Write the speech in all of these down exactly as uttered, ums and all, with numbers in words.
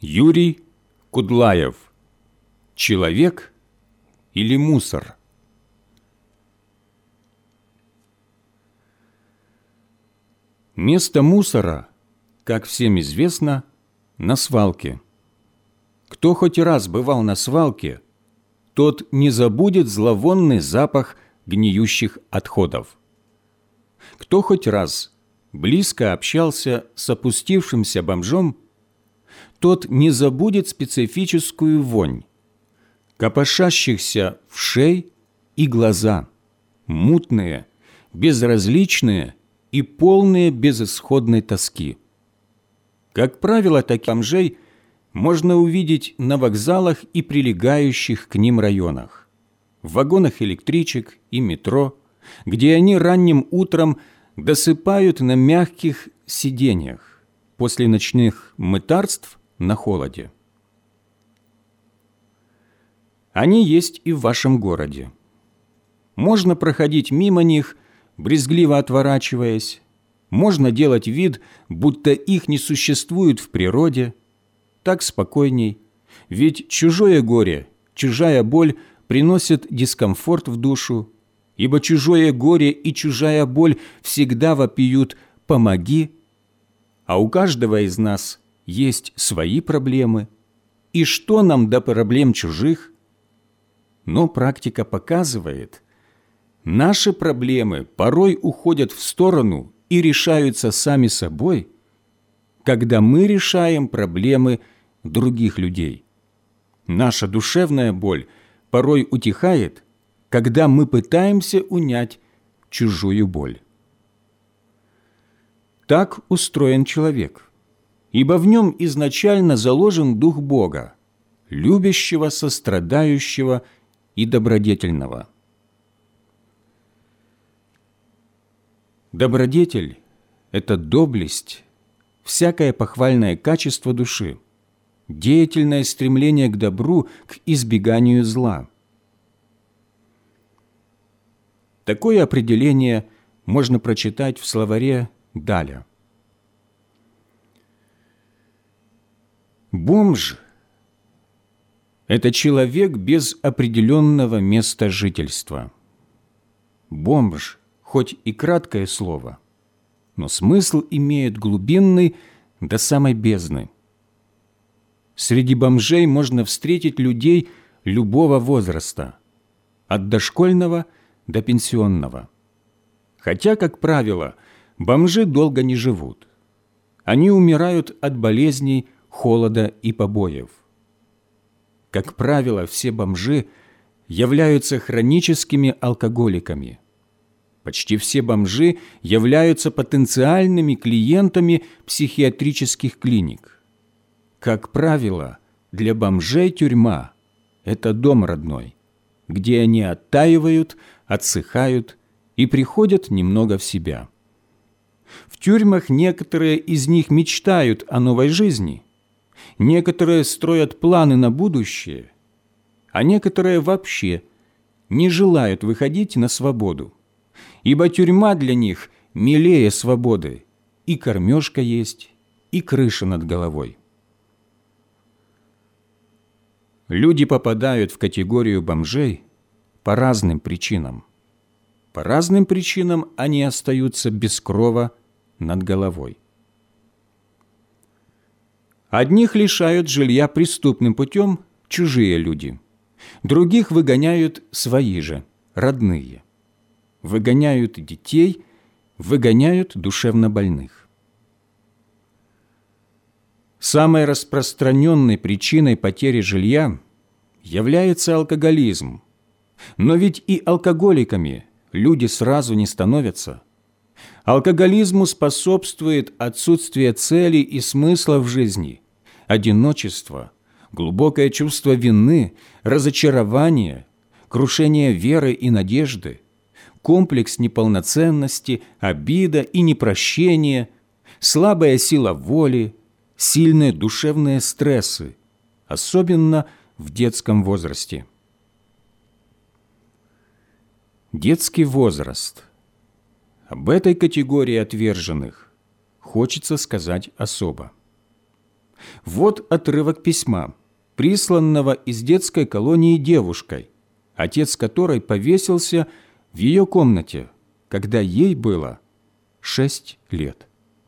Юрий Кудлаев. Человек или мусор? Место мусора, как всем известно, на свалке. Кто хоть раз бывал на свалке, тот не забудет зловонный запах гниющих отходов. Кто хоть раз близко общался с опустившимся бомжом, тот не забудет специфическую вонь, копошащихся вшей и глаза, мутные, безразличные и полные безысходной тоски. Как правило, таких бомжей можно увидеть на вокзалах и прилегающих к ним районах, в вагонах электричек и метро, где они ранним утром досыпают на мягких сиденьях после ночных мытарств на холоде. Они есть и в вашем городе. Можно проходить мимо них, брезгливо отворачиваясь, можно делать вид, будто их не существует в природе. Так спокойней, ведь чужое горе, чужая боль приносят дискомфорт в душу, ибо чужое горе и чужая боль всегда вопиют «помоги», а у каждого из нас есть свои проблемы. И что нам до проблем чужих? Но практика показывает, наши проблемы порой уходят в сторону и решаются сами собой, когда мы решаем проблемы других людей. Наша душевная боль порой утихает, когда мы пытаемся унять чужую боль. Так устроен человек, ибо в нем изначально заложен дух Бога, любящего, сострадающего и добродетельного. Добродетель – это доблесть, всякое похвальное качество души, деятельное стремление к добру, к избеганию зла. Такое определение можно прочитать в словаре Даля. Бомж – это человек без определенного места жительства. Бомж – хоть и краткое слово, но смысл имеет глубинный до самой бездны. Среди бомжей можно встретить людей любого возраста, от дошкольного до пенсионного. Хотя, как правило, бомжи долго не живут. Они умирают от болезней, холода и побоев. Как правило, все бомжи являются хроническими алкоголиками. Почти все бомжи являются потенциальными клиентами психиатрических клиник. Как правило, для бомжей тюрьма – это дом родной, где они оттаивают, отсыхают и приходят немного в себя. В тюрьмах некоторые из них мечтают о новой жизни, некоторые строят планы на будущее, а некоторые вообще не желают выходить на свободу, ибо тюрьма для них милее свободы, и кормежка есть, и крыша над головой. Люди попадают в категорию бомжей по разным причинам. По разным причинам они остаются без крова над головой. Одних лишают жилья преступным путем чужие люди, других выгоняют свои же, родные. Выгоняют детей, выгоняют душевнобольных. Самой распространенной причиной потери жилья является алкоголизм. Но ведь и алкоголиками люди сразу не становятся. Алкоголизму способствует отсутствие цели и смысла в жизни, одиночество, глубокое чувство вины, разочарование, крушение веры и надежды, комплекс неполноценности, обида и непрощение, слабая сила воли, сильные душевные стрессы, особенно в детском возрасте. Детский возраст. Об этой категории отверженных хочется сказать особо. Вот отрывок письма, присланного из детской колонии девушкой, отец которой повесился в ее комнате, когда ей было шесть лет.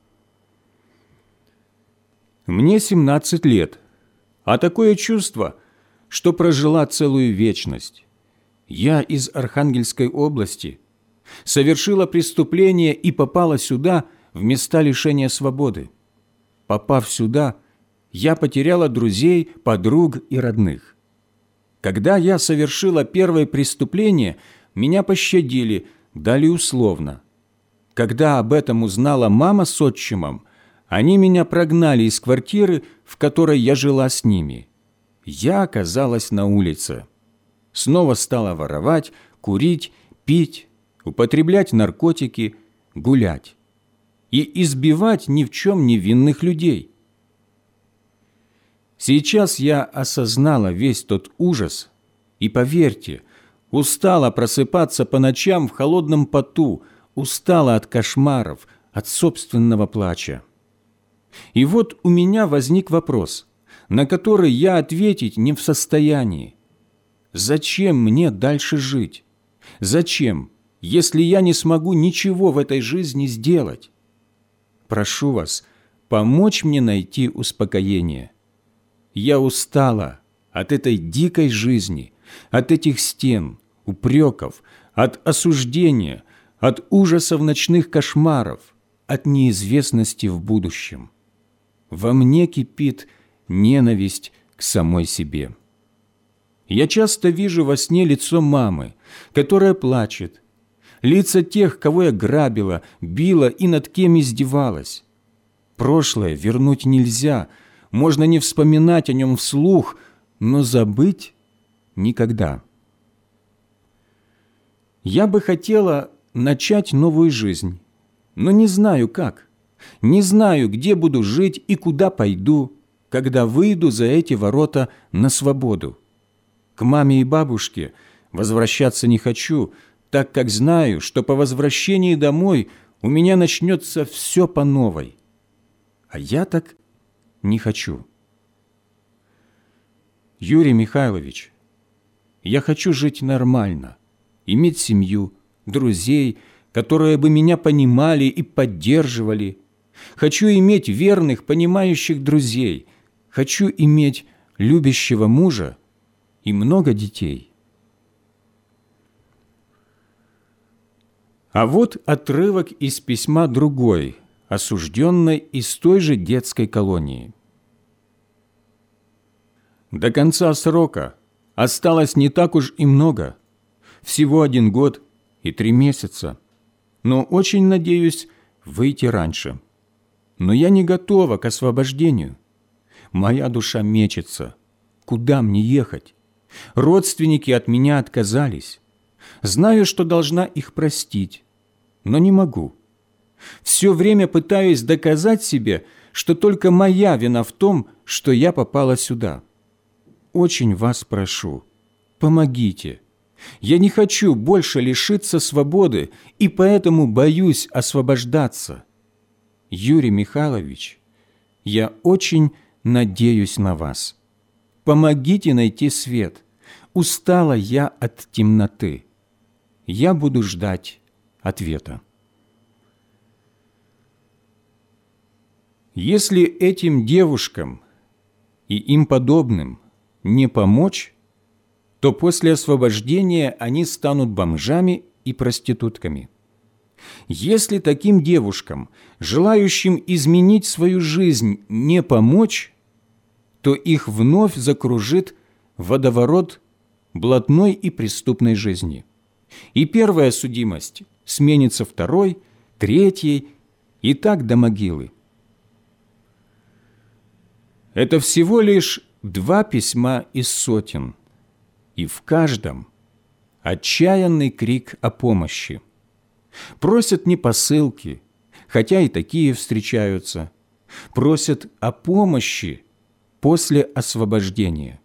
Мне семнадцать лет, а такое чувство, что прожила целую вечность. Я из Архангельской области, совершила преступление и попала сюда, в места лишения свободы. Попав сюда, я потеряла друзей, подруг и родных. Когда я совершила первое преступление, меня пощадили, дали условно. Когда об этом узнала мама с отчимом, они меня прогнали из квартиры, в которой я жила с ними. Я оказалась на улице. Снова стала воровать, курить, пить, употреблять наркотики, гулять и избивать ни в чем невинных людей. Сейчас я осознала весь тот ужас, и, поверьте, устала просыпаться по ночам в холодном поту, устала от кошмаров, от собственного плача. И вот у меня возник вопрос, на который я ответить не в состоянии. Зачем мне дальше жить? Зачем, если я не смогу ничего в этой жизни сделать? Прошу вас помочь мне найти успокоение. Я устала от этой дикой жизни, от этих стен, упреков, от осуждения, от ужасов ночных кошмаров, от неизвестности в будущем. Во мне кипит ненависть к самой себе. Я часто вижу во сне лицо мамы, которая плачет, лица тех, кого я грабила, била и над кем издевалась. Прошлое вернуть нельзя, можно не вспоминать о нем вслух, но забыть никогда. Я бы хотела начать новую жизнь, но не знаю как. Не знаю, где буду жить и куда пойду, когда выйду за эти ворота на свободу. К маме и бабушке возвращаться не хочу, так как знаю, что по возвращении домой у меня начнется все по новой. А я так не хочу. Юрий Михайлович, я хочу жить нормально, иметь семью, друзей, которые бы меня понимали и поддерживали. Хочу иметь верных, понимающих друзей. Хочу иметь любящего мужа и много детей. А вот отрывок из письма другой, осужденной из той же детской колонии. До конца срока осталось не так уж и много, всего один год и три месяца, но очень надеюсь выйти раньше. Но я не готова к освобождению. Моя душа мечется. Куда мне ехать? Родственники от меня отказались. Знаю, что должна их простить, но не могу. Все время пытаюсь доказать себе, что только моя вина в том, что я попала сюда. Очень вас прошу, помогите. Я не хочу больше лишиться свободы и поэтому боюсь освобождаться. Юрий Михайлович, я очень надеюсь на вас. Помогите найти свет. Устала я от темноты. Я буду ждать ответа. Если этим девушкам и им подобным не помочь, то после освобождения они станут бомжами и проститутками. Если таким девушкам, желающим изменить свою жизнь, не помочь, то их вновь закружит водоворот блатной и преступной жизни. И первая судимость сменится второй, третьей, и так до могилы. Это всего лишь два письма из сотен, и в каждом отчаянный крик о помощи. Просят не посылки, хотя и такие встречаются. Просят о помощи после освобождения.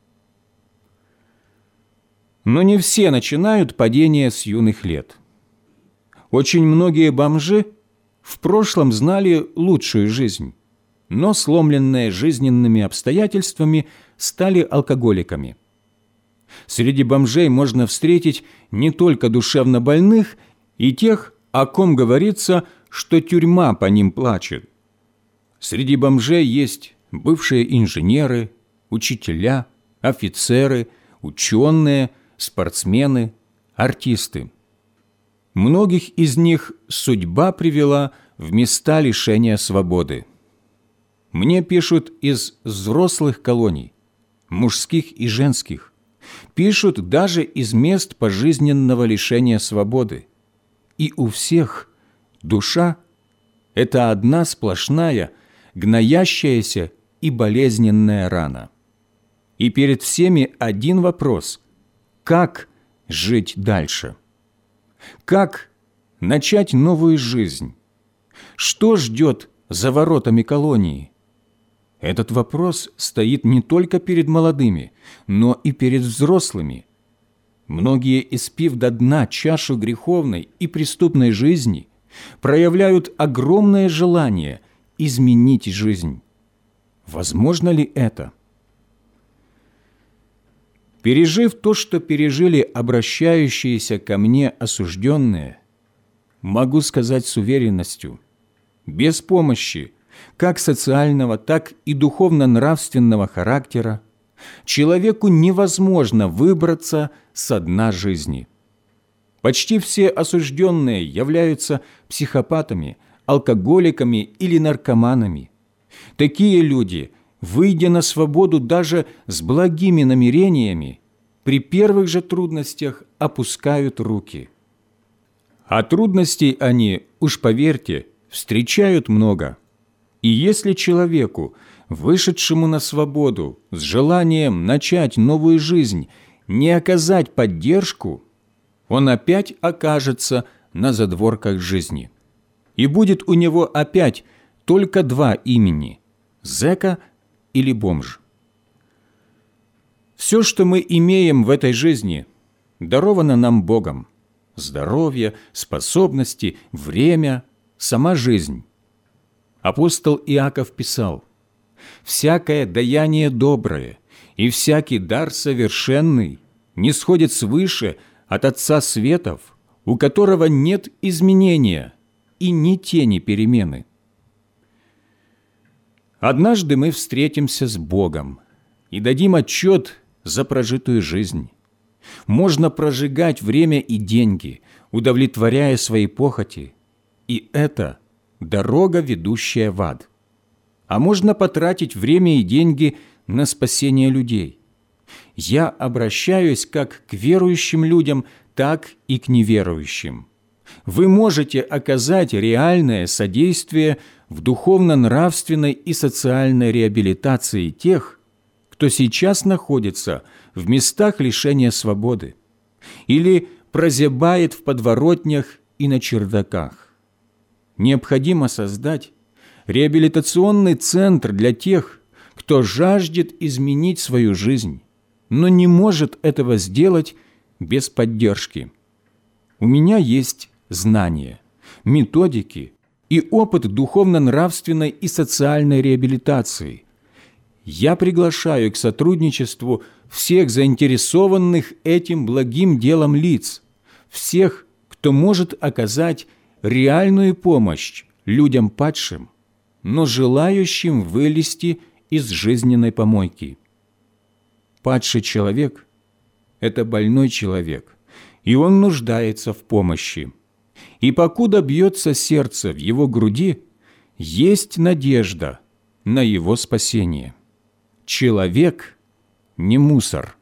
Но не все начинают падение с юных лет. Очень многие бомжи в прошлом знали лучшую жизнь. но, сломленные жизненными обстоятельствами, стали алкоголиками. Среди бомжей можно встретить не только душевнобольных и тех, о ком говорится, что тюрьма по ним плачет. Среди бомжей есть бывшие инженеры, учителя, офицеры, ученые, спортсмены, артисты. Многих из них судьба привела в места лишения свободы. Мне пишут из взрослых колоний, мужских и женских. Пишут даже из мест пожизненного лишения свободы. И у всех душа – это одна сплошная, гноящаяся и болезненная рана. И перед всеми один вопрос – как жить дальше? Как начать новую жизнь? Что ждет за воротами колонии? Этот вопрос стоит не только перед молодыми, но и перед взрослыми. Многие, испив до дна чашу греховной и преступной жизни, проявляют огромное желание изменить жизнь. Возможно ли это? Пережив то, что пережили обращающиеся ко мне осужденные, могу сказать с уверенностью, без помощи как социального, так и духовно-нравственного характера человеку невозможно выбраться со дна жизни. Почти все осужденные являются психопатами, алкоголиками или наркоманами. Такие люди, выйдя на свободу даже с благими намерениями, при первых же трудностях опускают руки. А трудностей они, уж поверьте, встречают много. И если человеку, вышедшему на свободу с желанием начать новую жизнь, не оказать поддержку, он опять окажется на задворках жизни. И будет у него опять только два имени – зэка или бомж. Все, что мы имеем в этой жизни, даровано нам Богом. Здоровье, способности, время, сама жизнь. Апостол Иаков писал: «Всякое даяние доброе и всякий дар совершенный нисходит свыше от Отца светов, у которого нет изменения и ни тени перемены». Однажды мы встретимся с Богом и дадим отчет за прожитую жизнь. Можно прожигать время и деньги, удовлетворяя свои похоти, и это дорога, ведущая в ад. А можно потратить время и деньги на спасение людей. Я обращаюсь как к верующим людям, так и к неверующим. Вы можете оказать реальное содействие в духовно-нравственной и социальной реабилитации тех, кто сейчас находится в местах лишения свободы или прозябает в подворотнях и на чердаках. Необходимо создать реабилитационный центр для тех, кто жаждет изменить свою жизнь, но не может этого сделать без поддержки. У меня есть знания, методики и опыт духовно-нравственной и социальной реабилитации. Я приглашаю к сотрудничеству всех заинтересованных этим благим делом лиц, всех, кто может оказать реальную помощь людям падшим, но желающим вылезти из жизненной помойки. Падший человек – это больной человек, и он нуждается в помощи. И покуда бьется сердце в его груди, есть надежда на его спасение. Человек не мусор.